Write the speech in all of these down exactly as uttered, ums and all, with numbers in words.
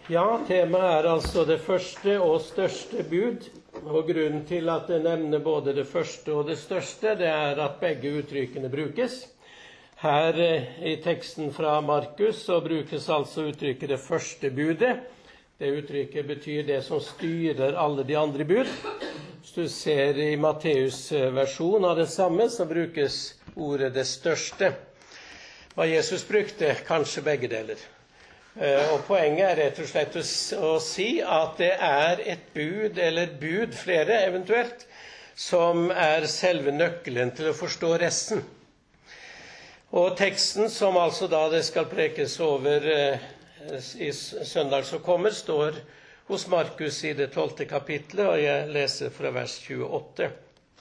Ja, temaet er altså det første og største bud, og grunnen til at jeg nevner både det første og det største, det er at begge uttrykkene brukes. Her i teksten fra Markus så brukes altså uttrykket det første budet. Det uttrykket betyr det som styrer alle de andre bud. Hvis du ser i Matteus versjon av det samme, så brukes ordet det største. Hva Jesus brukte, kanskje begge deler. Og poenget er rett og slett å si at det er et bud, eller bud flere eventuelt, som er selve nøkkelen til å forstå resten. Og teksten som altså da det skal prekes over i søndag som kommer, står hos Markus i det tolvte kapitlet, og jeg leser fra vers tjueåtte.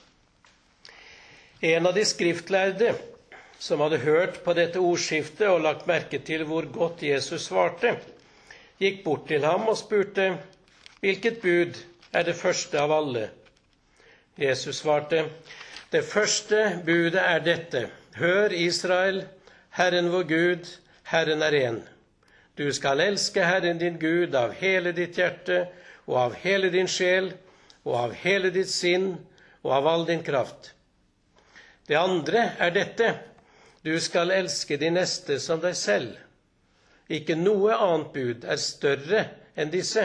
En av de skriftlærde som hadde hørt på dette ordskiftet og lagt merke til hvor godt Jesus svarte, gikk bort til ham og spurte, «Hvilket bud er det første av alle?» Jesus svarte, «Det første budet er dette, hør Israel, Herren vår Gud, Herren er en. Du skal elske Herren din Gud av hele ditt hjerte, og av hele din sjel, og av hele ditt sinn, og av all din kraft. Det andre er dette, du skal elske din neste som deg selv. Ikke noe annet bud er større enn disse.»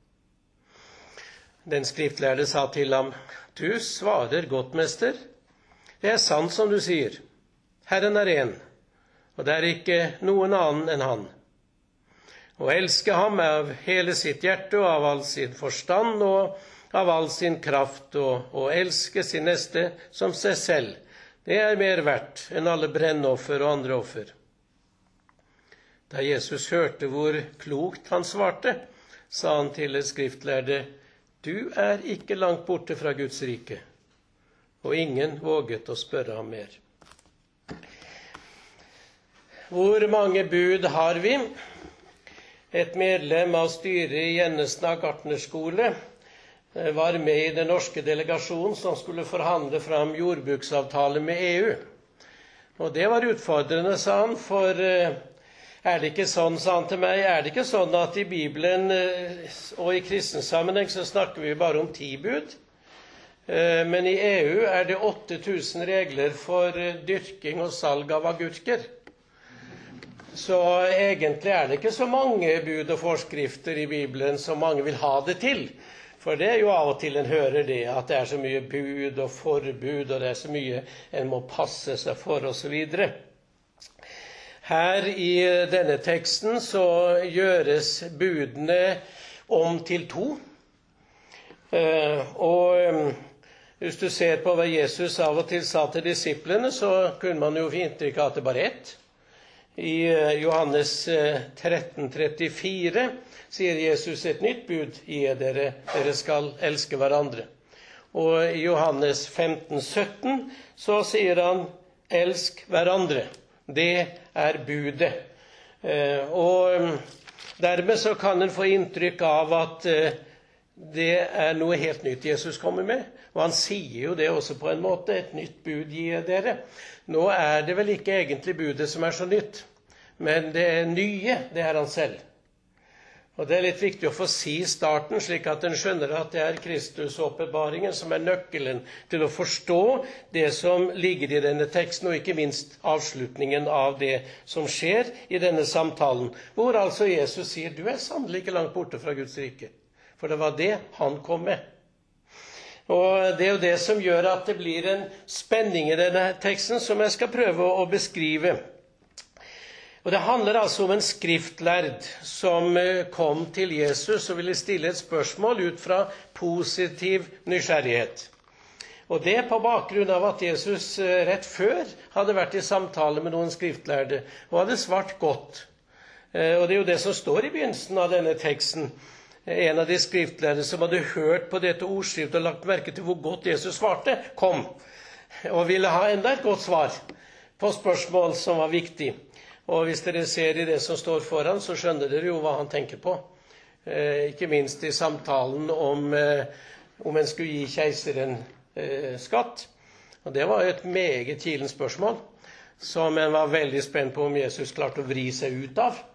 Den skriftlærde sa til ham, «Du svarer godt, mester. Det er sant som du sier. Herren er en, og det er ikke noen annen enn han. Å elske ham av hele sitt hjerte og av all sin forstand og av all sin kraft, og å elske sin neste som seg selv. Det er mer verdt enn alle brennoffer og andre offer.» Da Jesus hørte hvor klokt han svarte, sa han til det skriftlærde, «Du er ikke langt borte fra Guds rike.» Og ingen våget å spørre ham mer. Hvor mange bud har vi? Et medlem av styret i Gjennesna gartnerskole var med i den norske delegasjonen som skulle forhandle fram jordbruksavtale med E U. Og det var utfordrende, sa han, for er det ikke sånn, sa han til meg, er det ikke sånn at i Bibelen og i kristen sammenheng så snakker vi bare om ti bud? Men i E U er det åtte tusen regler for dyrking og salg av agurker. Så egentlig er det ikke så mange bud og forskrifter i Bibelen som mange vil ha det til. For det er jo av og til en hører det, at det er så mye bud og forbud, og det er så mye en må passe seg for, og så videre. Her i denne teksten så gjøres budene om til to. Og hvis du ser på hva Jesus av og til sa til disiplene, så kunne man jo få inntrykk av at det bare er ett. I Johannes tretten trettifire sier Jesus et nytt bud i dere, dere skal elske hverandre. Og i Johannes femten sytten så sier han, elsk hverandre. Det er budet. Og dermed så kan en få inntrykk av at det er noe helt nytt Jesus kommer med. Og han sier jo det også på en måte, et nytt bud gir dere. Nå er det vel ikke egentlig budet som er så nytt, men det er nye, det er han selv. Og det er litt viktig å få si starten, slik at en skjønner at det er Kristus-åpenbaringen som er nøkkelen til å forstå det som ligger i denne teksten, og ikke minst avslutningen av det som skjer i denne samtalen, hvor altså Jesus sier, du er sannelig ikke langt borte fra Guds rike, for det var det han kom med. Og det er jo det som gjør at det blir en spenning i denne teksten som jeg skal prøve å beskrive. Og det handler altså om en skriftlærd som kom til Jesus og ville stille et spørsmål ut fra positiv nysgjerrighet. Og det på bakgrunn av at Jesus rett før hadde vært i samtale med noen skriftlærde og hadde svart godt. Og det er jo det som står i begynnelsen av denne teksten. En av de skriftlærde som hadde hørt på dette ordskiftet og lagt merke til hvor godt Jesus svarte, kom og ville ha enda et godt svar på spørsmål som var viktig. Og hvis dere ser i det som står foran, så skjønner dere jo hva han tenker på. Eh, ikke minst i samtalen om, eh, om en skulle gi keiseren eh, skatt. Og det var et meget kilent spørsmål, som en var veldig spent på om Jesus klarte å vri seg ut av.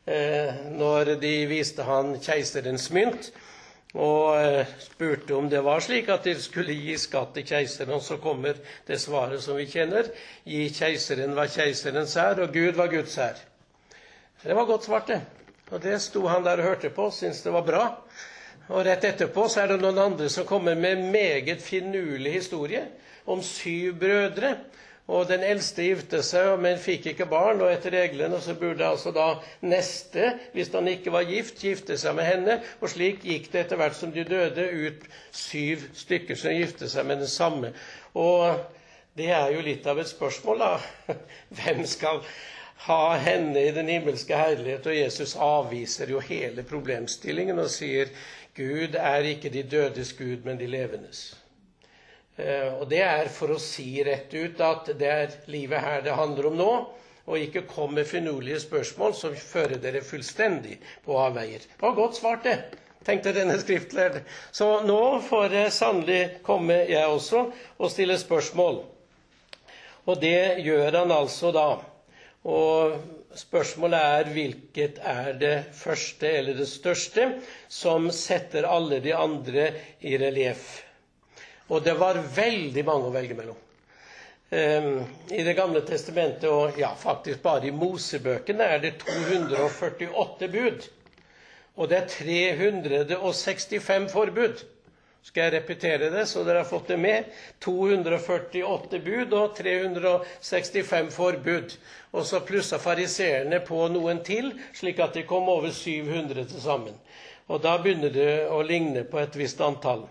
når de viste han keiserens mynt, og spurte om det var slik at de skulle gi skatt til keiseren, og så kommer det svaret som vi kjenner: gi keiseren hva keiserens er, og Gud hva Guds er. Det var godt svart, det. Og det sto han der og hørte på, syntes det var bra. Og rett etterpå så er det noen andre som kommer med meget finurlig historie om syv brødre. Og den eldste gifte seg, men fikk ikke barn, og etter reglene så burde altså da neste, hvis han ikke var gift, gifte seg med henne. Og slik gikk det etter hvert som de døde ut syv stykker som gifte seg med den samme. Og det er jo litt av et spørsmål, da. Hvem skal ha henne i den himmelske herlighet? Og Jesus avviser jo hele problemstillingen og sier: Gud er ikke de dødes Gud, men de levendes. Uh, og det er for å si rett ut at det er livet her det handler om nå, og ikke komme med finurlige spørsmål som fører dere fullstendig på avveier. Det var godt svart, det, tenkte denne skriftlærde. Så nå får jeg sannelig komme jeg også og stille spørsmål. Og det gjør han altså da. Og spørsmålet er: hvilket er det første eller det største som setter alle de andre i relieff? Og det var veldig mange å velge mellom. Um, I det gamle testamentet, og ja, faktisk bare i Mosebøkene, er det to hundre og førtiåtte bud. Og det er tre hundre og sekstifem forbud. Skal jeg repetere det, så dere har fått det med? to hundre og førtiåtte bud og tre hundre og sekstifem forbud. Og så plusset fariseerne på noen til, slik at de kom over syv hundre til sammen. Og da begynner det å ligne på et visst antall.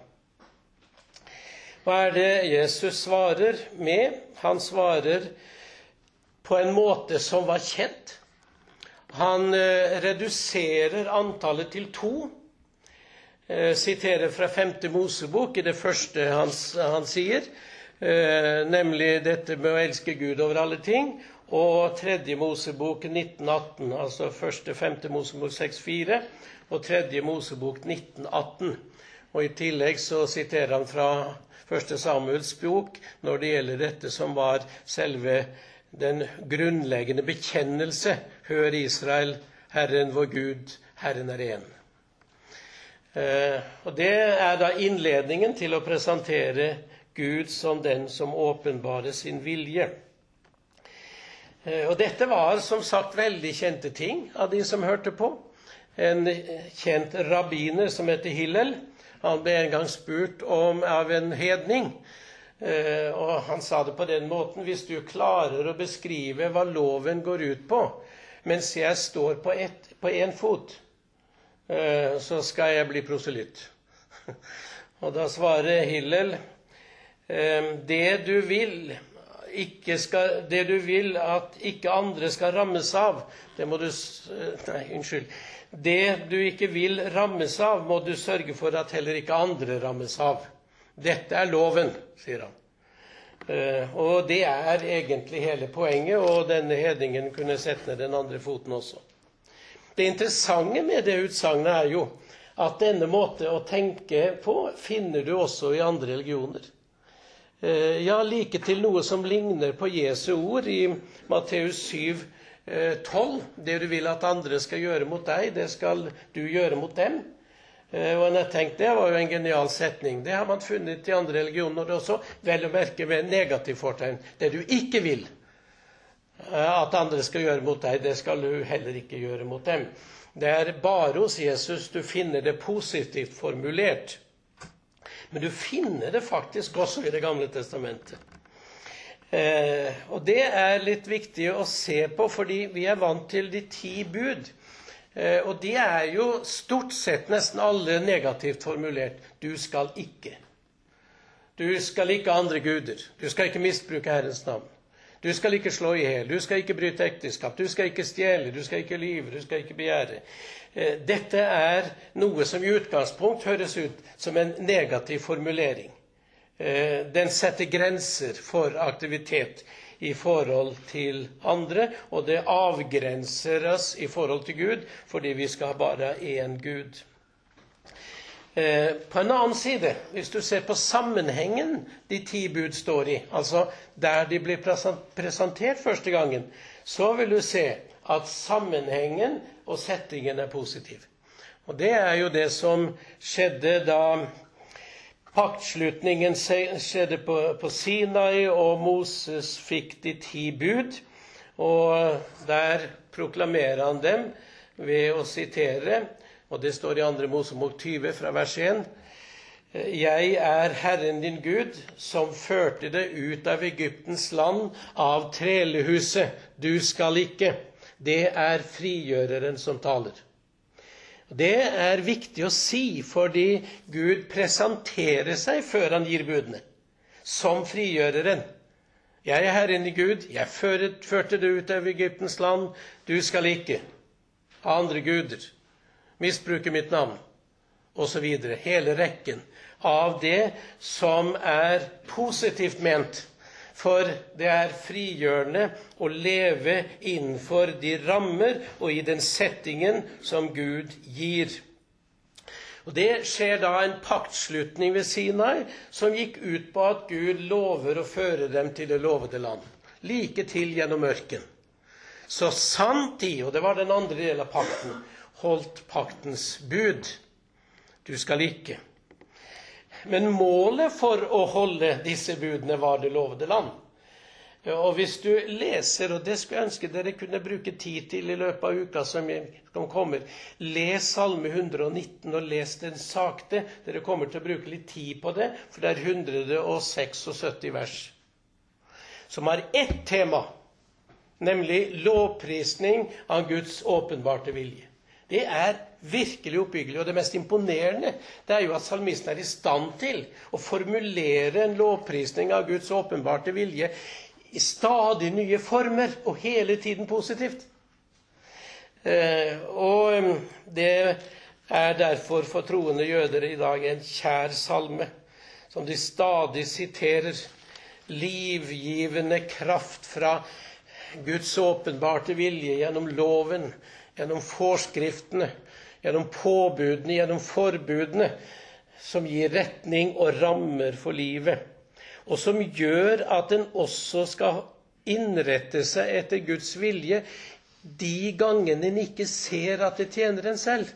Hva er det Jesus svarer med? Han svarer på en måte som var kjent. Han eh, reduserer antallet til to. Eh, siterer fra femte Mosebok i det første han, han sier, eh, nemlig dette med å elske Gud over alle ting, og tredje Mosebok nitten atten, altså første femte Mosebok seks fire, og tredje Mosebok nitten atten. Og i tillegg så siterer han fra første Samuels bok når det gjelder dette som var selve den grunnleggende bekjennelse: hør Israel, Herren vår Gud, Herren er en. Eh, og det er da innledningen til å presentere Gud som den som åpenbarer sin vilje. Eh, og dette var som sagt veldig kjente ting av de som hørte på. En kjent rabbiner som heter Hillel, han ble en gang spurt om av en hedning, eh, og han sa det på den måten: hvis du klarer å beskrive hva loven går ut på, mens jeg står på, et, på en fot, eh, så skal jeg bli proselytt. Og da svarer Hillel: eh, det du vil, ikke skal, det du vil at ikke andre skal rammes av, det må du, nei, unnskyld, det du ikke vil rammes av, må du sørge for at heller ikke andre rammes av. Dette er loven, sier han. Uh, og det er egentlig hele poenget, og denne hedningen kunne sette ned den andre foten også. Det interessante med det utsagnet er jo at denne måte å tenke på finner du også i andre religioner. Uh, ja, like til noe som ligner på Jesu ord i Matteus syv tolv. Det du vil at andre skal gjøre mot deg, det skal du gjøre mot dem. Og jeg tenkte, det var jo en genial setning. Det har man funnet i andre religioner også, vel å merke med negativ fortegn. Det du ikke vil at andre skal gjøre mot deg, det skal du heller ikke gjøre mot dem. Det er bare hos Jesus du finner det positivt formulert. Men du finner det faktisk også i Det gamle testamentet. Eh, og det er litt viktig å se på, fordi vi er vant til de ti bud. Eh, og de er jo stort sett nesten alle negativt formulert. Du skal ikke. Du skal ikke ha andre guder. Du skal ikke misbruke Herrens navn. Du skal ikke slå i hjel. Du skal ikke bryte ekteskap. Du skal ikke stjele. Du skal ikke lyve. Du skal ikke begjære. Eh, dette er noe som i utgangspunkt høres ut som en negativ formulering. Den setter grenser for aktivitet i forhold til andre, og det avgrenser oss i forhold til Gud, fordi vi skal bare ha én Gud. På en annen side, hvis du ser på sammenhengen de ti bud står i, altså der de blir presentert første gangen, så vil du se at sammenhengen og settingen er positiv. Og det er jo det som skjedde da paktslutningen skjedde på, på Sinai, og Moses fikk de ti bud. Og der proklamerer han dem ved å sitere, og det står i andre Mosebok tyve fra vers en. Jeg er Herren din Gud, som førte det ut av Egyptens land av trelehuset. Du skal ikke. Det er frigjøreren som taler. Det er viktig å si, fordi Gud presenterer seg før han gir budene, som frigjøreren. Jeg er Herren i Gud, jeg førte det ut av Egyptens land, du skal ikke ha andre guder, misbruke mitt navn, og så videre. Hele rekken av det som er positivt ment. For det er frigjørende å leve innenfor de rammer og i den settingen som Gud gir. Og det skjer da en paktslutning ved Sinai som gikk ut på at Gud lover å føre dem til det lovede land. Like til gjennom ørken. Så sant de, og det var den andre delen av pakten, holdt paktens bud. Du skal ikke. Men målet for å holde disse budene var det lovede land. Og hvis du leser, og det skulle jeg ønske dere kunne bruke tid til i løpet av uka som, som kommer, les Salme hundre og nitten og les den sakte. Dere kommer til å bruke litt tid på det, for det er hundre og seksogsytti vers. Som har ett tema, nemlig lovprisning av Guds åpenbarte vilje. Det er virkelig oppbyggelig, og det mest imponerende det er jo at salmisten er i stand til å formulere en lovprisning av Guds åpenbarte vilje i stadig nye former, og hele tiden positivt. Eh, og det er derfor for troende jøder i dag en kjær salme, som de stadig siterer, livgivende kraft fra Guds åpenbarte vilje gjennom loven, gjennom forskriftene, gjennom påbudene, gjennom forbudene, som gir retning og rammer for livet, og som gjør at den også skal innrette seg etter Guds vilje de gangene en ikke ser at det tjener en selv.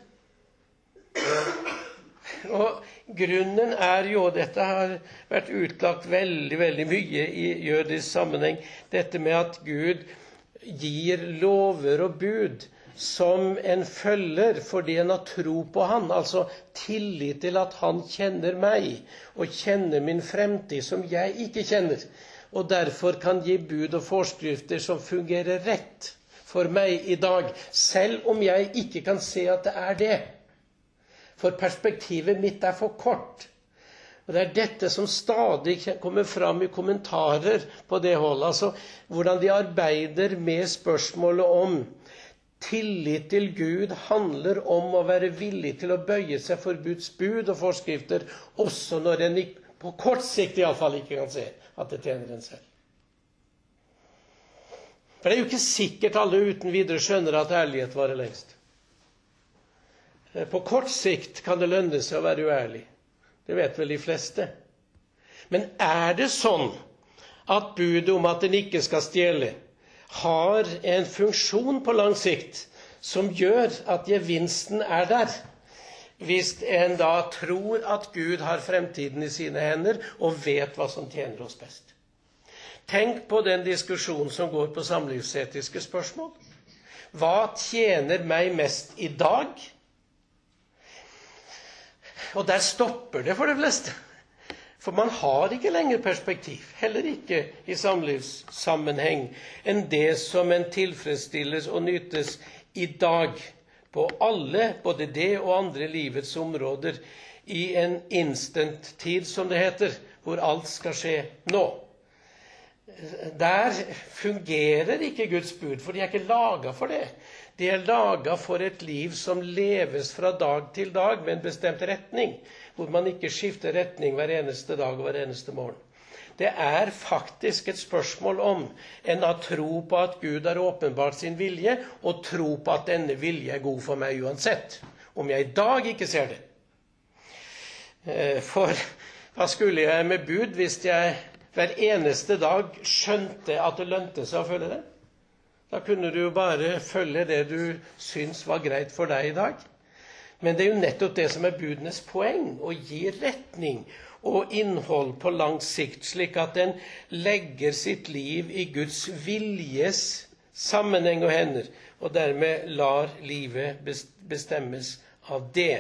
Og grunnen er jo, dette har vært utlagt veldig, veldig mye i jødisk sammenheng, dette med at Gud gir lover og bud som en følger fordi en har tro på han, altså tillit til at han kjenner meg og kjenner min fremtid som jeg ikke kjenner, og derfor kan gi bud og forskrifter som fungerer rett for meg i dag, selv om jeg ikke kan se at det er det. For perspektivet mitt er for kort. Og det er dette som stadig kommer fram i kommentarer på det holdet, altså hvordan de arbeider med spørsmålet om tillit til Gud handler om å være villig til å bøye seg for Guds bud og forskrifter, også når en på kort sikt i alle fall ikke kan se at det tjener en selv. For det er jo ikke sikkert alle uten videre skjønner at ærlighet varer lengst. På kort sikt kan det lønne seg å være uærlig. Det vet vel de fleste. Men er det sånn at budet om at en ikke skal stjele har en funksjon på lang sikt som gjør at gevinsten er der, hvis en da tror at Gud har fremtiden i sine hender og vet hva som tjener oss best? Tenk på den diskusjonen som går på samlivsetiske spørsmål. Hva tjener meg mest i dag? Og der stopper det for de fleste. For man har ikke lenger perspektiv, heller ikke i samlivssammenheng, enn det som en tilfredsstilles og nytes i dag, på alle, både det og andre livets områder, i en instant tid, som det heter, hvor alt skal skje nå. Der fungerer ikke Guds bud, for de er ikke laget for det. De er laget for et liv som leves fra dag til dag med en bestemt retning, hvor man ikke skifter retning hver eneste dag og hver eneste morgen. Det er faktisk et spørsmål om en har tro på at Gud har åpenbart sin vilje, og tro på at denne vilje er god for meg uansett, om jeg i dag ikke ser det. For hva skulle jeg med bud hvis jeg hver eneste dag skjønte at det lønte seg å følge det? Da kunne du jo bare følge det du syns var greit for deg i dag. Men det er jo nettopp det som er budenes poeng, å gi retning og innhold på lang sikt, slik at den legger sitt liv i Guds viljes sammenheng og hender, og dermed lar livet bestemmes av det.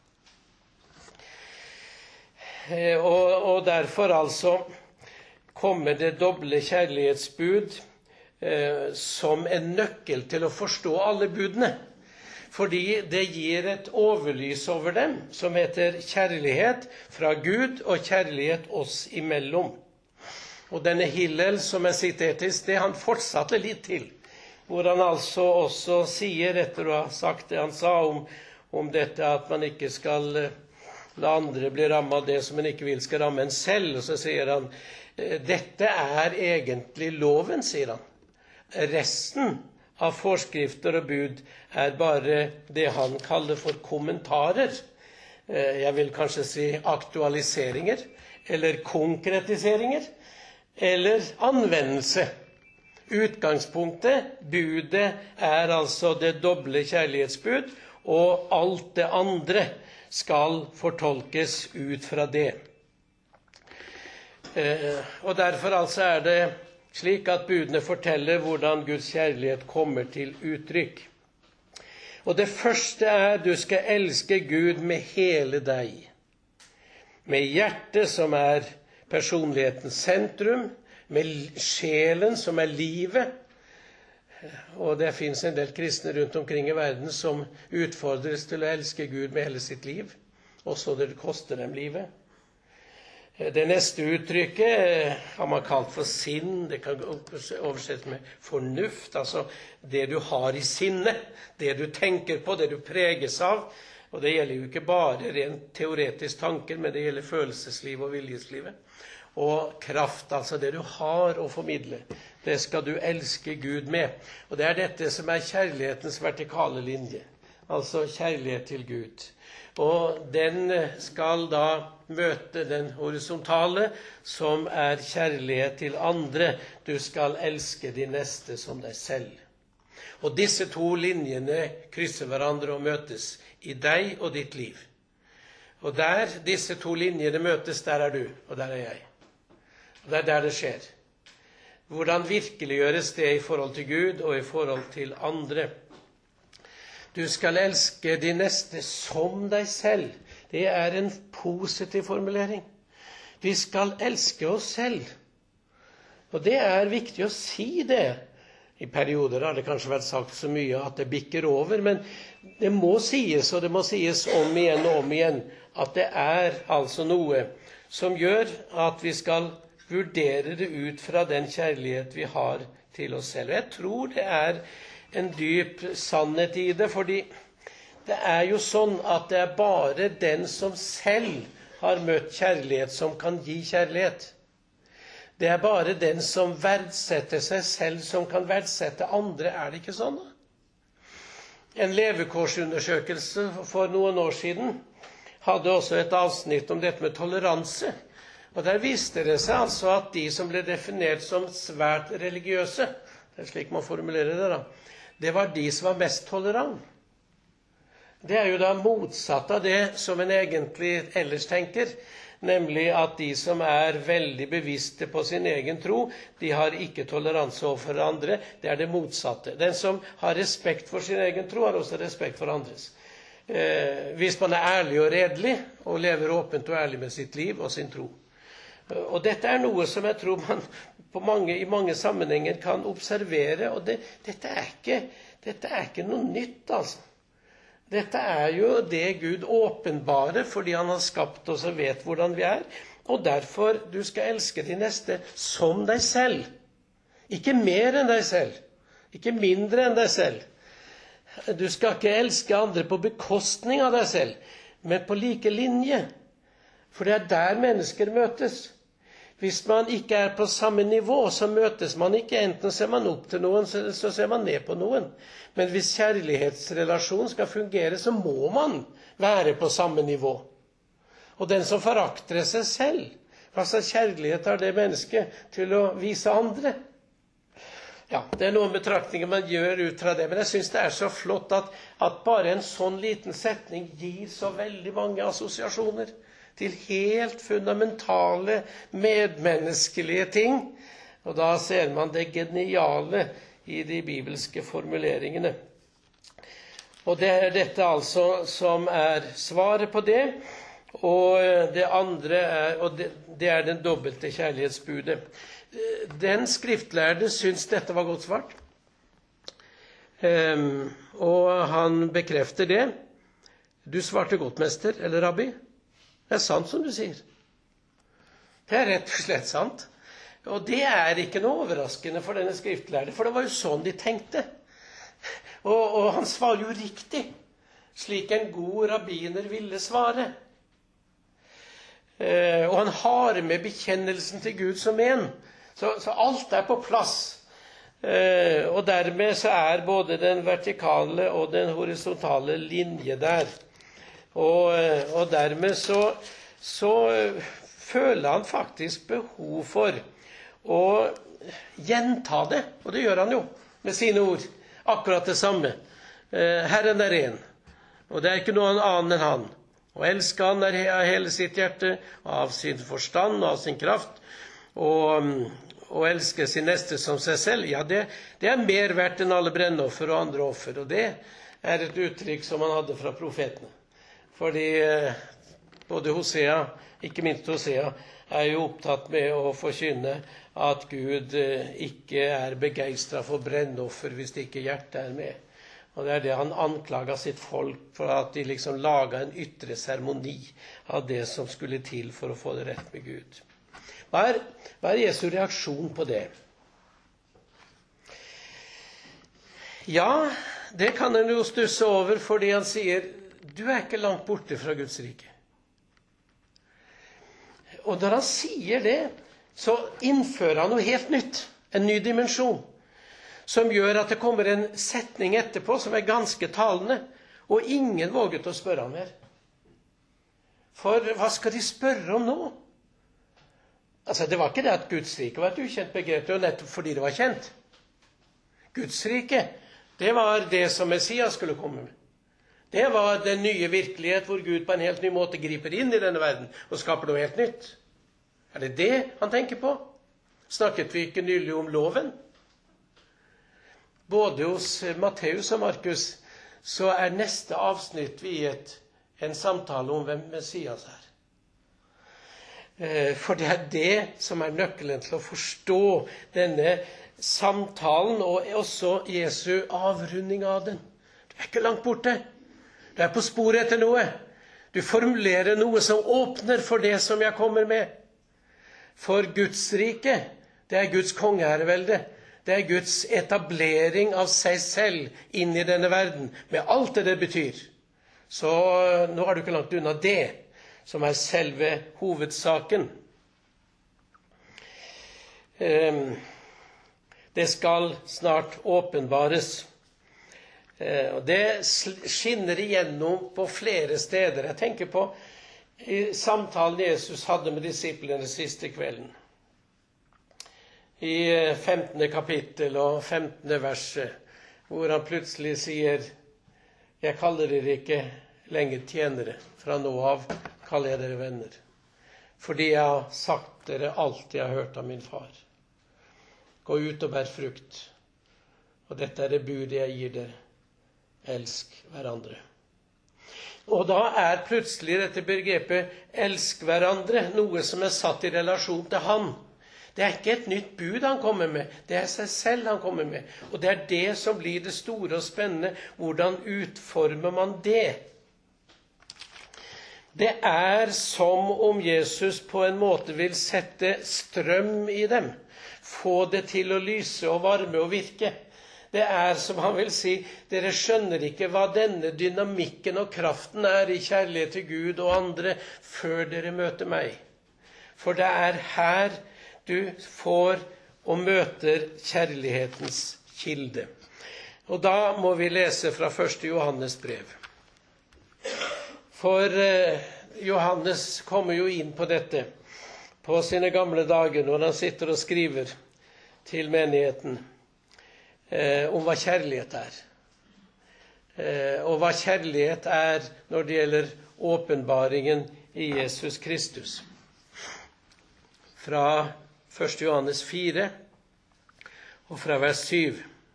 Og, og derfor altså kommer det doble kjærlighetsbud eh, som en nøkkel til å forstå alle budene. Fordi det gir et overlys over dem, som heter kjærlighet fra Gud og kjærlighet oss imellom. Og denne Hillel som jeg siterte i sted, han fortsatte litt til, hvor han altså også sier, etter å ha sagt det han sa om, om dette, at man ikke skal la andre bli rammet av det som man ikke vil skal ramme en selv. Og så sier han, dette er egentlig loven, sier han. Resten av forskrifter og bud er bare det han kaller for kommentarer. Jeg vil kanskje si aktualiseringer, eller konkretiseringer, eller anvendelse. Utgangspunktet, budet, er altså det doble kjærlighetsbud, og alt det andre skal fortolkes ut fra det. Og derfor altså er det slik at budene forteller hvordan Guds kjærlighet kommer til uttrykk. Og det første er, du skal elske Gud med hele deg. Med hjertet, som er personlighetens sentrum, med sjelen, som er livet. Og det finnes en del kristne rundt omkring i verden som utfordres til å elske Gud med hele sitt liv, også det koster dem livet. Det neste uttrykket har man kalt for sinn. Det kan oversettes med fornuft, altså det du har i sinnet, det du tenker på, det du preges av. Og det gjelder jo ikke bare rent teoretisk tanker, men det gjelder følelsesliv og viljeslivet. Og kraft, altså det du har å formidle, det skal du elske Gud med. Og det er dette som er kjærlighetens vertikale linje, altså kjærlighet til Gud. Og den skal da møte den horisontale, som er kjærlighet til andre. Du skal elske de neste som deg selv. Og disse to linjene krysser hverandre og møtes i deg og ditt liv. Og der disse to linjene møtes, der er du, og der er jeg. Og det er der det skjer. Hvordan virkeliggjøres det i forhold til Gud og i forhold til andre? Du skal elske de neste som deg selv. Det er en positiv formulering. Vi skal elske oss selv. Og det er viktig å si det. I perioder har det kanskje vært sagt så mye at det bikker over, men det må sies, og det må sies om igjen og om igjen, at det er altså noe som gjør at vi skal vurdere det ut fra den kjærlighet vi har til oss selv. Jeg tror det er en dyp sannhet i det, fordi det er jo sånn at det er bare den som selv har møtt kjærlighet som kan gi kjærlighet. Det er bare den som verdsetter seg selv som kan verdsette andre. Er det ikke sånn da? En levekårsundersøkelse for noen år siden hadde også et avsnitt om dette med toleranse. Og der viste det seg altså at de som ble definert som svært religiøse, det er slik man formulerer det da, det var de som var mest tolerant. Det er jo da motsatt av det som en egentlig ellers tenker, nemlig at de som er veldig bevisste på sin egen tro, de har ikke toleranse overfor andre. Det er det motsatte. Den som har respekt for sin egen tro, har også respekt for andres. Eh, hvis man er ærlig og redelig, og lever åpent og ærlig med sitt liv og sin tro. Og dette er noe som jeg tror man på mange, i mange sammenhenger kan observere, og det, dette, er ikke, dette er ikke noe nytt, altså. Dette er jo det Gud åpenbarer, fordi han har skapt oss og vet hvordan vi er, og derfor du skal elske de neste som deg selv. Ikke mer enn deg selv, ikke mindre enn deg selv. Du skal ikke elske andre på bekostning av deg selv, men på like linje, for det er der mennesker møtes. Hvis man ikke er på samme nivå, så møtes man ikke. Enten ser man opp til noen, så ser man ned på noen. Men hvis kjærlighetsrelasjonen skal fungere, så må man være på samme nivå. Og den som forakter seg selv, hva slags kjærlighet har det mennesket til å vise andre? Ja, det er noen betraktninger man gjør ut fra det, men jeg synes det er så flott at, at bare en sånn liten setning gir så veldig mange assosiasjoner til helt fundamentale, medmenneskelige ting. Og da ser man det geniale i de bibelske formuleringene. Og det er dette altså som er svaret på det, og det andre er, og det, det er den dobbelte kjærlighetsbudet. Den skriftlærde syns dette var godt svart, um, og han bekrefter det. Du svarte godt, mester, eller rabbi. Det er sant som du sier. Det er rett og slett sant. Og det er ikke noe overraskende for denne skriftlærde, for det var jo sånn de tenkte. Og, og han svarer jo riktig, slik en god rabbiner ville svare. Eh, og han har med bekjennelsen til Gud som en. Så, så alt er på plass. Eh, og dermed så er både den vertikale og den horisontale linje der. Og, og dermed så, så føler han faktisk behov for å gjenta det. Og det gjør han jo med sine ord. Akkurat det samme. Eh, Herren er en, og det er ikke noen annen enn han. Og elsker han er av hele sitt hjerte, av sin forstand og av sin kraft, og, og elsker sin neste som seg selv. Ja, det, det er mer verdt enn alle brennoffer og andre offer, og det er et uttrykk som han hadde fra profetene. Fordi eh, både Hosea, ikke minst Hosea, er jo opptatt med å forkynne at Gud eh, ikke er begeistret for brennoffer hvis ikke hjertet er med. Og det er det han anklaget sitt folk for, at de liksom laget en ytre seremoni av det som skulle til for å få det rett med Gud. Hva er, hva er Jesu reaksjon på det? Ja, det kan han jo stusse over, fordi han sier, du er ikke langt borte fra Guds rike. Og når han sier det, så innfører han noe helt nytt, en ny dimensjon, som gjør at det kommer en setning etterpå som er ganske talende, og ingen våget å spørre ham mer. For hva skal de spørre om nå? Altså, det var ikke det at Guds rike var et ukjent begrep, det var nettopp fordi det var kjent. Guds rike, det var det som Messias skulle komme med. Det var den nye virkelighet hvor Gud på en helt ny måte griper inn i denne verden og skaper noe helt nytt. Er det det han tenker på? Snakket vi ikke nylig om loven? Både hos Matteus og Markus så er neste avsnitt viet en samtale om hvem Messias er. For det er det som er nøkkelen til å forstå denne samtalen, og også Jesu avrunding av den. Du er ikke langt borte. Du er på sporet etter noe. Du formulerer noe som åpner for det som jeg kommer med. For Guds rike, det er Guds kongeherrevelde. Det er Guds etablering av seg selv inn i denne verden, med alt det det betyr. Så nå er du ikke langt unna det, som er selve hovedsaken. Det skal snart åpenbares. Og det skinner igjennom på flere steder. Jeg tenker på i samtalen Jesus hadde med disiplene siste kvelden. I femtende kapittel og femtende verset, hvor han plutselig sier, jeg kaller dere ikke lenger tjenere, fra nå av kaller jeg dere venner, fordi jeg har sagt dere alt jeg har hørt av min far. Gå ut og bær frukt, og dette er det budet jeg gir dere, elsk hverandre. Og da er plutselig dette begrepet elsk hverandre noe som er satt i relasjon til han. Det er ikke et nytt bud han kommer med, det er seg selv han kommer med. Og det er det som blir det store og spennende. Hvordan utformer man det? Det er som om Jesus på en måte vil sette strøm i dem. Få det til å lyse og varme og virke. Det er som han vil si, dere skjønner ikke hva denne dynamikken og kraften er i kjærlighet til Gud og andre før dere møter meg. For det er her du får og møter kjærlighetens kilde. Og da må vi lese fra første Johannes brev. For eh, Johannes kommer jo inn på dette på sine gamle dager når han sitter og skriver til menigheten. eh, om hva kjærlighet er. Eh, og hva kjærlighet er når det gjelder åpenbaringen i Jesus Kristus. Fra første Johannes fire og fra vers syv.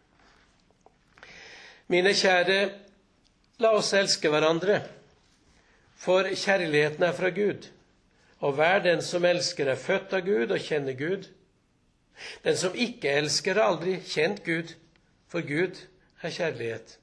Mine kjære, la oss elske hverandre, for kjærligheten er fra Gud. Og hver den som elsker er født av Gud og kjenner Gud. Den som ikke elsker har aldri kjent Gud, for Gud er kjærlighet.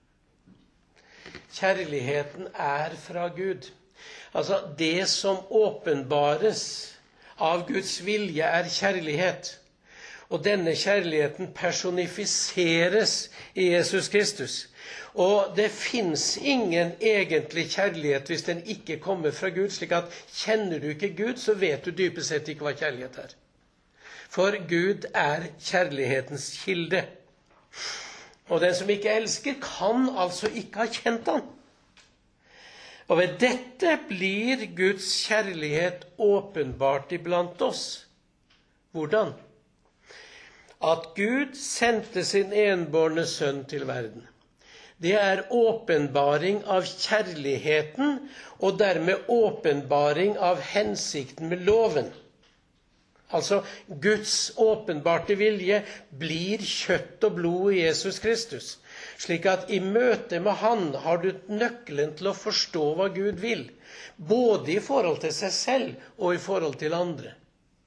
Kjærligheten er fra Gud. Altså, det som åpenbares av Guds vilje er kjærlighet. Og denne kjærligheten personifiseres i Jesus Kristus. Og det finnes ingen egentlig kjærlighet hvis den ikke kommer fra Gud, slik at kjenner du ikke Gud, så vet du dypest sett ikke hva kjærlighet er. For Gud er kjærlighetens kilde. Og den som ikke elsker, kan altså ikke ha kjent han. Og ved dette blir Guds kjærlighet åpenbart iblant oss. Hvordan? At Gud sendte sin enbårne sønn til verden. Det er åpenbaring av kjærligheten, og dermed åpenbaring av hensikten med loven. Altså, Guds åpenbarte vilje blir kjøtt og blod i Jesus Kristus, slik at i møte med han har du nøkkelen til å forstå hva Gud vil, både i forhold til seg selv og i forhold til andre.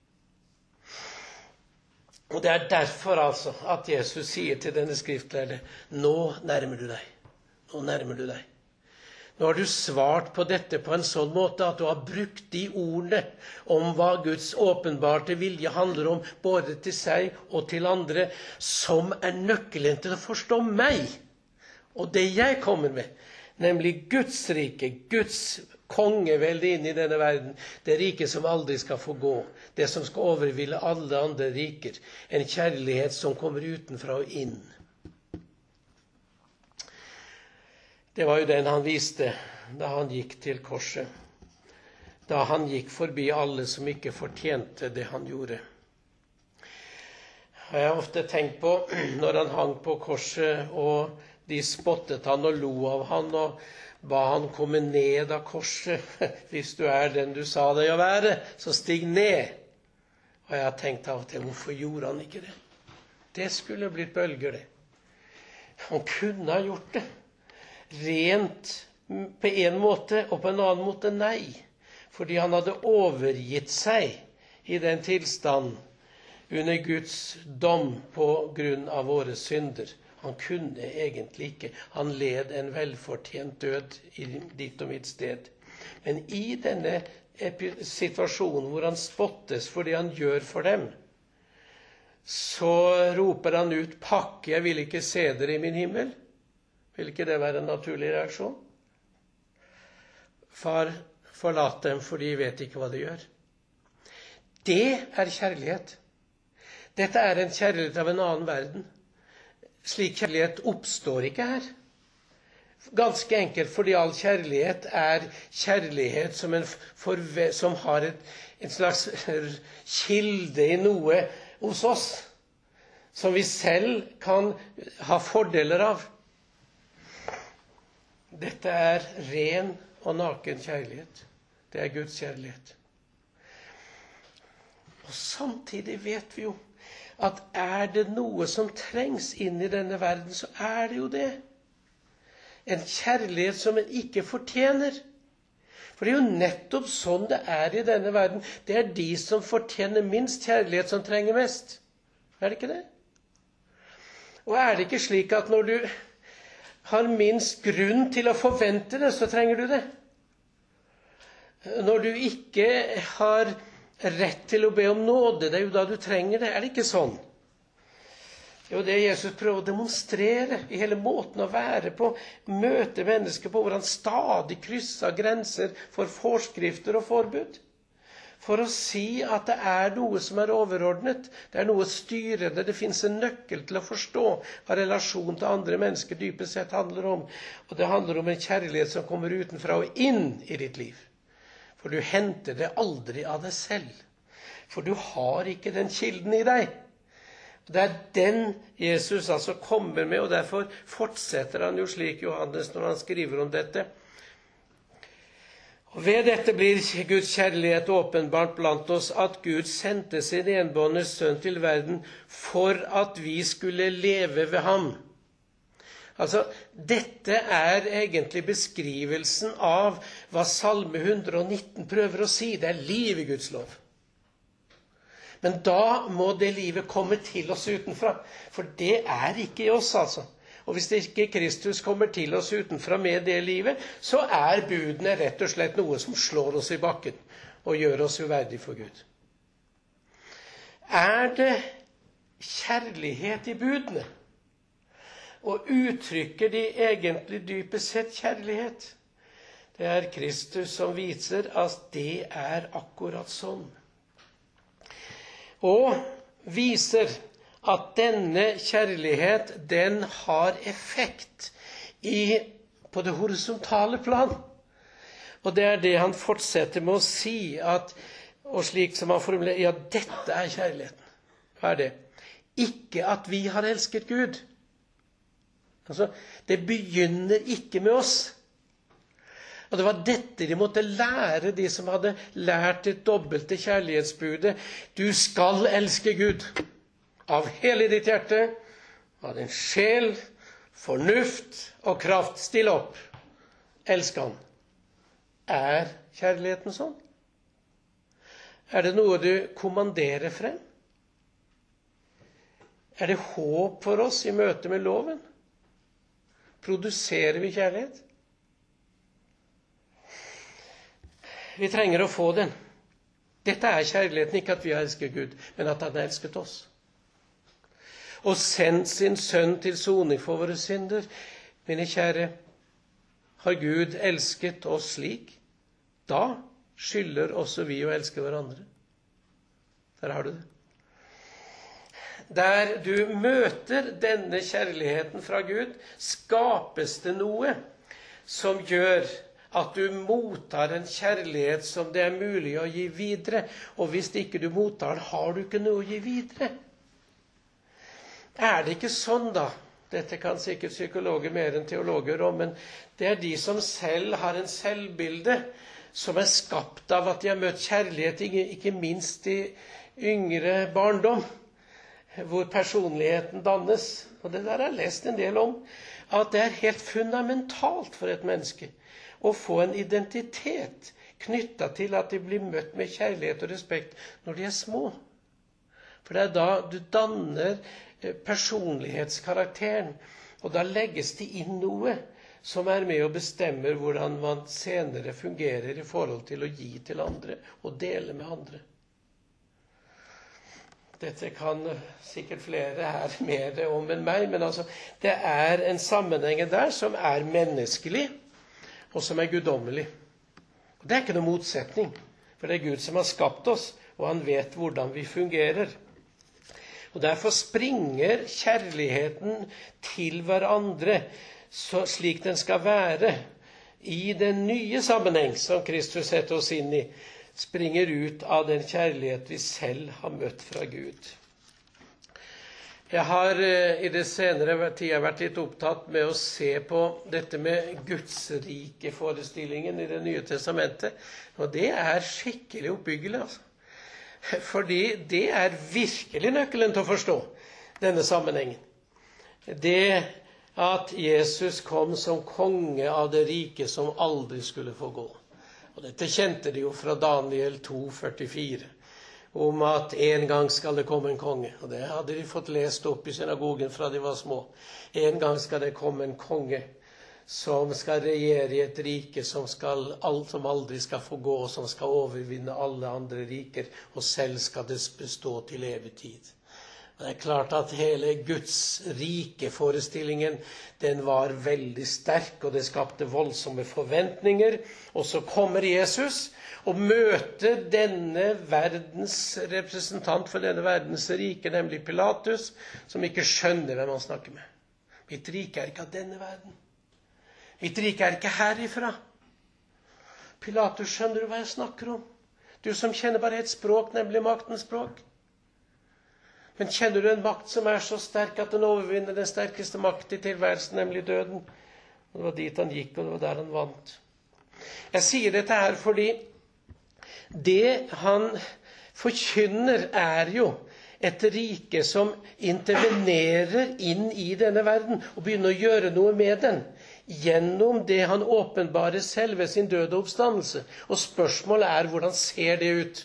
Og det er derfor altså at Jesus sier til denne skriftlærde, nå nærmer du deg, nå nærmer du deg. Nå har du svart på dette på en sånn måte at du har brukt de ordene om hva Guds åpenbarte vilje handler om, både til seg og til andre, som er nøkkelen til å forstå meg. Og det jeg kommer med, nemlig Guds rike, Guds kongevelde inn i denne verden, det rike som aldri skal få gå, det som skal overville alle andre riker, en kjærlighet som kommer utenfra og inn. Det var jo den han viste da han gikk til korset, da han gikk forbi alle som ikke fortjente det han gjorde. Jeg har ofte tenkt på når han hang på korset, og de spottet han og lo av han, og ba han komme ned av korset. Hvis du er den du sa deg å være, så stig ned. Og jeg har tenkt av og til, hvorfor gjorde han ikke det? Det skulle blitt bølger, det. Han kunne ha gjort det. Rent på en måte, og på en annen måte nei. Fordi han hadde overgitt seg i den tilstand under Guds dom på grunn av våre synder. Han kunne egentlig ikke. Han led en velfortjent død i ditt og mitt sted. Men i denne situasjonen hvor han spottes for det han gjør for dem, så roper han ut, pakk, jeg vil ikke se dere i min himmel. Vil ikke det være en naturlig reaksjon? Far, forlat dem, for de vet ikke hva de gjør. Det er kjærlighet. Dette er en kjærlighet av en annen verden. Slik kjærlighet oppstår ikke her. Ganske enkelt fordi all kjærlighet er kjærlighet som, en forve, som har et, en slags kilde i noe hos oss, som vi selv kan ha fordeler av. Dette er ren og naken kjærlighet. Det er Guds kjærlighet. Og samtidig vet vi jo at er det noe som trengs inn i denne verden, så er det jo det. En kjærlighet som en ikke fortjener. For det er jo nettopp sånn det er i denne verden. Det er de som fortjener minst kjærlighet som trenger mest. Er det ikke det? Og er det ikke slik at når du har minst grunn til å forvente det, så trenger du det? Når du ikke har rett til å be om nåde, det er jo da du trenger det. Er det ikke sånn? Det er jo det Jesus prøver å demonstrere i hele måten å være på, møte mennesker på, hvor han stadig krysser grenser for forskrifter og forbud. For å si at det er noe som er overordnet, det er noe styrende, det finnes en nøkkel til å forstå hva relasjon til andre mennesker dypest sett handler om. Og det handler om en kjærlighet som kommer utenfra og inn i ditt liv. For du henter det aldri av deg selv. For du har ikke den kilden i deg. Det er den Jesus altså kommer med, og derfor fortsetter han jo slik Johannes når han skriver om dette. Og ved dette blir Guds kjærlighet åpenbart blant oss, at Gud sendte sin enbårne sønn til verden for at vi skulle leve ved ham. Altså, dette er egentlig beskrivelsen av hva Salme hundre og nitten prøver å si. Det er liv i Guds lov. Men da må det livet komme til oss utenfra, for det er ikke i oss, altså. Og hvis ikke Kristus kommer til oss utenfra med det livet, så er budene rett og slett noe som slår oss i bakken og gjør oss uverdig for Gud. Er det kjærlighet i budene? Og uttrykker de egentlig dypest sett kjærlighet? Det er Kristus som viser at det er akkurat sånn. Og viser at denne kjærlighet, den har effekt i, på det horisontale plan. Og det er det han fortsetter med å si, at, og slik som han formulerer, ja, dette er kjærligheten. Hva er det? Ikke at vi har elsket Gud. Altså, det begynner ikke med oss. Og det var dette de måtte lære, de som hadde lært det dobbelte kjærlighetsbudet. Du skal elske Gud av hele ditt hjerte, av din sjel, fornuft og kraft. Still opp. Elsk han. Er kjærligheten sånn? Er det noe du kommanderer frem? Er det håp for oss i møte med loven? Produserer vi kjærlighet? Vi trenger å få den. Dette er kjærligheten, ikke at vi har elsket Gud, men at han har elsket oss. Og sendt sin sønn til soning for våre synder. Mine kjære, har Gud elsket oss slik? Da skylder også vi å elske hverandre. Der har du det. Der du møter denne kjærligheten fra Gud, skapes det noe som gjør at du mottar en kjærlighet som det er mulig å gi videre. Og hvis ikke du mottar, har du ikke noe å gi videre. Er det ikke sånn da? Dette kan sikkert psykologer mer enn teologer om, men det er de som selv har en selvbilde som er skapt av at de har møtt kjærlighet, ikke minst i yngre barndom, hvor personligheten dannes. Og det der har jeg lest en del om, at det er helt fundamentalt for et menneske å få en identitet knyttet til at de blir møtt med kjærlighet og respekt når de er små. For det er da du danner personlighetskarakteren, og da legges det inn noe som er med og bestemmer hvordan man senere fungerer i forhold til å gi til andre og dele med andre. Dette kan sikkert flere her mer om enn meg, men altså, det er en sammenheng der som er menneskelig, og som er guddommelig. Og det er ikke noe motsetning, for det er Gud som har skapt oss, og han vet hvordan vi fungerer. Og derfor springer kjærligheten til hverandre, så slik den skal være, i den nye sammenheng som Kristus setter oss inn i, springer ut av den kjærlighet vi selv har møtt fra Gud. Jeg har i det senere tida vært litt opptatt med å se på dette med Guds rike-forestillingen i Det nye testamentet, og det er skikkelig oppbyggelig, altså. Fordi det er virkelig nøkkelen til å forstå denne sammenhengen. Det at Jesus kom som konge av det rike som aldri skulle få gå. Og dette kjente de jo fra Daniel to førtifire, om at en gang skal det komme en konge. Og det hadde de fått lest opp i synagogen fra de var små. En gang skal det komme en konge som skal regjere i et rike som, skal, som aldri skal få gå, og som skal overvinne alle andre riker, og selv skal det bestå til evig tid. Og det er klart at hele Guds rike-forestillingen, den var veldig sterk, og det skapte voldsomme forventninger. Og så kommer Jesus og møter denne verdens representant for denne verdens rike, nemlig Pilatus, som ikke skjønner hvem han snakker med. Mitt rike er ikke av denne verden. Mitt rike er ikke herifra. Pilatus, skjønner du hva jeg snakker om? Du som kjenner bare et språk, nemlig maktens språk. Men kjenner du en makt som er så sterk at den overvinner den sterkeste makt i tilværelsen, nemlig døden? Og det var dit han gikk, og det var der han vant. Jeg sier dette her fordi det han forkynner er jo et rike som intervenerer inn i denne verden og begynner å gjøre noe med den gjennom det han åpenbarer selv ved sin døde oppstandelse. Og spørsmålet er, hvordan ser det ut?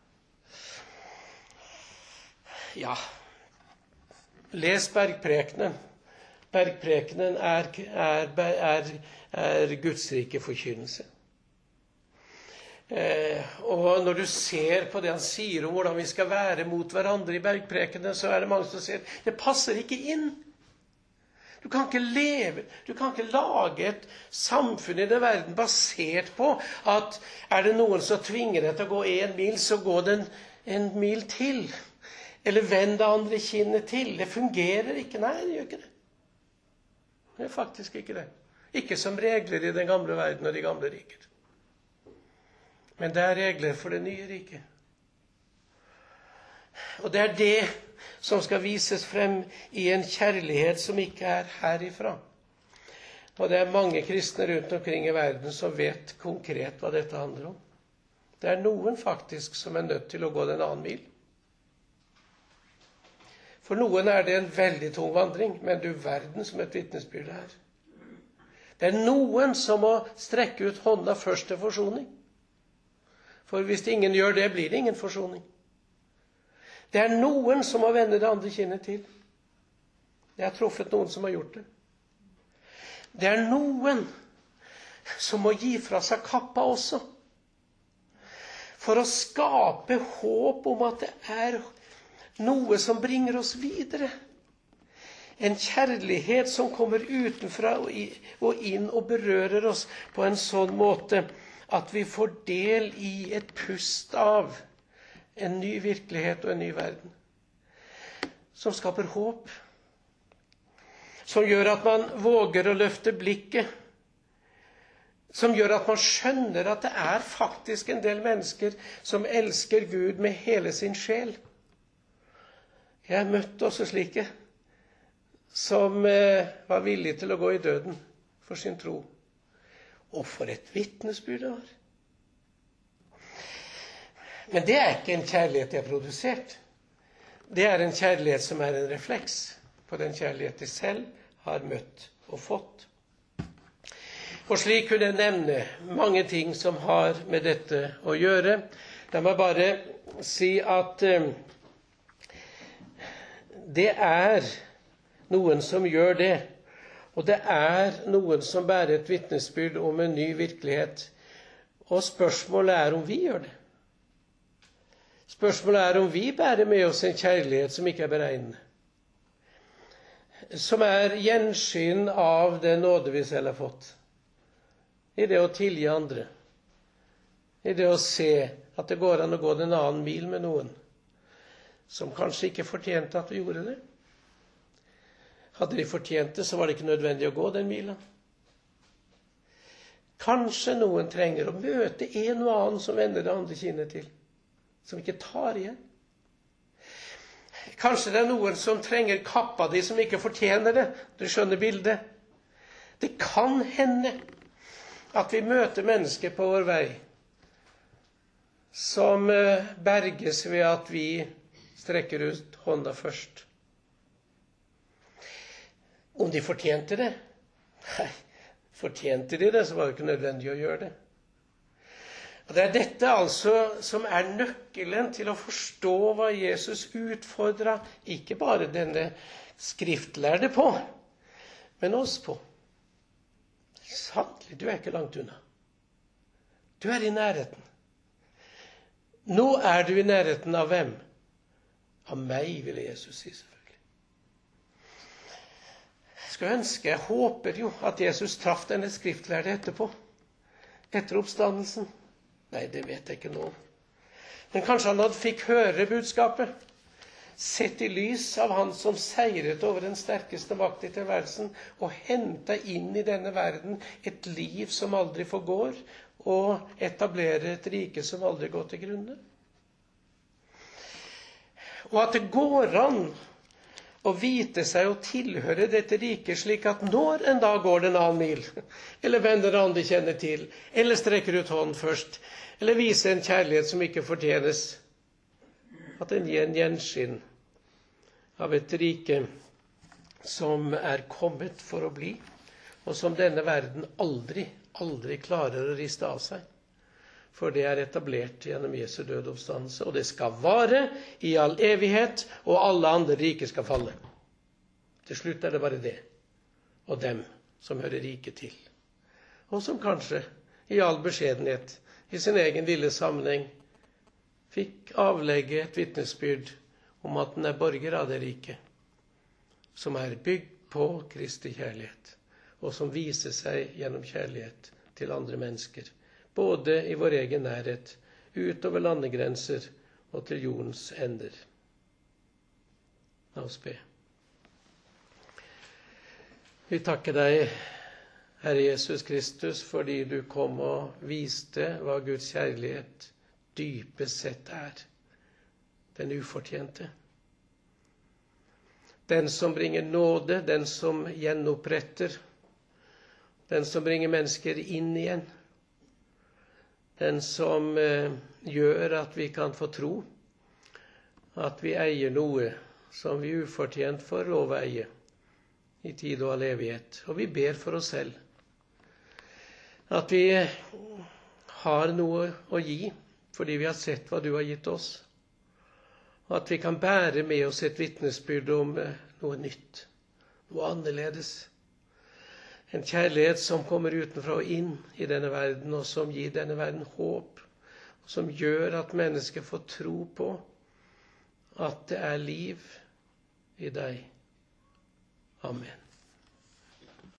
Ja, les Bergprekenen. Bergprekenen er, er, er, er Guds rike forkynnelse. Eh, og når du ser på det han sier om hvordan vi skal være mot hverandre i Bergprekenen, så er det mange som sier, det passer ikke inn. Du kan ikke leve, du kan ikke lage et samfunn i den verden basert på at er det noen som tvinger deg til å gå en mil, så gå den en mil til. Eller vend det andre kinnet til. Det fungerer ikke. Nei, det gjør ikke det. Det er faktisk ikke det. Ikke som regler i den gamle verden og de gamle riker. Men det er regler for det nye riket. Og det er det som skal vises frem i en kjærlighet som ikke er herifra. Og det er mange kristne rundt omkring i verden som vet konkret hva dette handler om. Det er noen faktisk som er nødt til å gå den annen mil. For noen er det en veldig tung vandring, men du verden som et vitnesbyrd er. Det er noen som må strekke ut hånda først til forsoning. For hvis ingen gjør det, blir det ingen forsoning. Det er noen som må vende det andre kinnet til. Jeg har truffet noen som har gjort det. Det er noen som må gi fra seg kappa også. For å skape håp om at det er noe som bringer oss videre. En kjærlighet som kommer utenfra og inn og berører oss på en sånn måte at vi får del i et pust av en ny virkelighet og en ny verden. Som skaper håp. Som gjør at man våger å løfte blikket. Som gjør at man skjønner at det er faktisk en del mennesker som elsker Gud med hele sin sjel. Jeg har møtt også slike som eh, var villige til å gå i døden for sin tro. Og for et vitnesbyrd det var. Men det er ikke en kjærlighet de har produsert. Det er en kjærlighet som er en refleks på den kjærlighet de selv har møtt og fått. Og slik kunne jeg nevne mange ting som har med dette å gjøre. La meg bare si at eh, det er noen som gjør det, og det er noen som bærer et vitnesbyrd om en ny virkelighet. Og spørsmålet er om vi gjør det. Spørsmålet er om vi bærer med oss en kjærlighet som ikke er beregnende. Som er gjenskinn av den nåde vi selv har fått. I det å tilgi andre. I det å se at det går an å gå en annen mil med noen som kanskje ikke fortjente at vi gjorde det. Hadde de fortjent det, så var det ikke nødvendig å gå den mila. Kanskje noen trenger å møte en og annen som vender det andre kinnet til, som ikke tar igjen. Kanskje det er noen som trenger kappa de som ikke fortjener det. Du skjønner bildet. Det kan hende at vi møter mennesker på vår vei som berges ved at vi strekker ut hånda først. Om de fortjente det? Nei, fortjente de det, så var det ikke nødvendig å gjøre det. Og det er dette altså som er nøkkelen til å forstå hva Jesus utfordret, ikke bare denne skriftlærde på, men oss på. Sannelig, du er ikke langt unna. Du er i nærheten. Nå er du i nærheten av hvem? Av meg, ville Jesus si selvfølgelig. Jeg skulle ønske, jeg håper jo at Jesus traff denne skriftlærde etterpå. Etter oppstandelsen. Nei, det vet jeg ikke nå. Men kanskje han hadde fikk høre budskapet. Sett i lys av han som seiret over den sterkeste makt i tilværelsen, og hentet inn i denne verden et liv som aldri forgår, og etablere et rike som aldri går til grunne. Og at det går an å vite seg å tilhøre dette riket, slik at når en dag går det en annen mil, eller venner andre kjenner til, eller strekker ut hånden først, eller viser en kjærlighet som ikke fortjenes, at en gir en gjenskinn av et rike som er kommet for å bli, og som denne verden aldri, aldri klarer å riste av seg. For det er etablert gjennom Jesu død oppstandelse, og det skal vare i all evighet, og alle andre rike skal falle. Til slutt er det bare det, og dem som hører riket til. Og som kanskje, i all beskjedenhet, i sin egen lille sammenheng, fikk avlegge et vitnesbyrd om at den er borger av det riket, som er bygd på Kristi kjærlighet, og som viser seg gjennom kjærlighet til andre mennesker, både i vår egen nærhet, utover landegrenser og til jordens ender. La oss be. Vi takker deg, Herre Jesus Kristus, fordi du kom og viste hva Guds kjærlighet dypest sett er, den ufortjente. Den som bringer nåde, den som gjenoppretter, den som bringer mennesker inn igjen, den som eh, gjør at vi kan få tro at vi eier noe som vi ufortjent får lov å eie i tid og all evighet. Og vi ber for oss selv at vi har noe å gi fordi vi har sett hva du har gitt oss, og at vi kan bære med oss et vitnesbyrd om eh, noe nytt, noe annerledes. En kjærlighet som kommer utenfra og inn i denne verden, og som gir denne verden håp, og som gjør at mennesker får tro på at det er liv i deg. Amen.